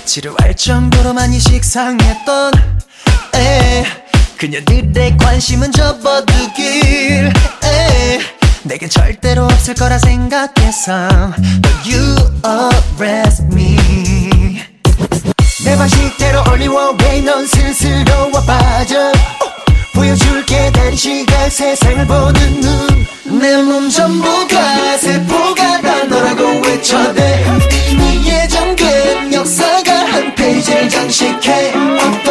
지루할 정도로 많이 식상했던 그녀들의 관심은 접어두길 내겐 절대로 없을 거라 생각했어 But you arrest me 내 방식대로 only one way 넌 스스로와 빠져 보여줄게 다른 시각 세상을 보는 눈 내 몸 전부가 세포가 다 너라고 외쳐대 이미 예정된 역사가 한 페이지를 장식해